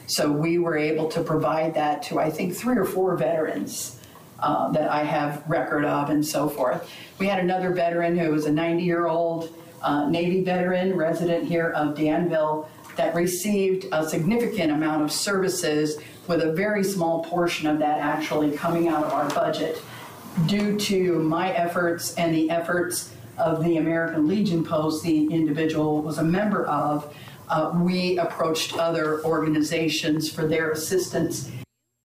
So we were able to provide that to, I think, 3 or 4 veterans that I have record of and so forth. We had another veteran who was a 90-year-old Navy veteran, resident here of Danville, that received a significant amount of services with a very small portion of that actually coming out of our budget. Due to my efforts and the efforts of the American Legion Post the individual was a member of, we approached other organizations for their assistance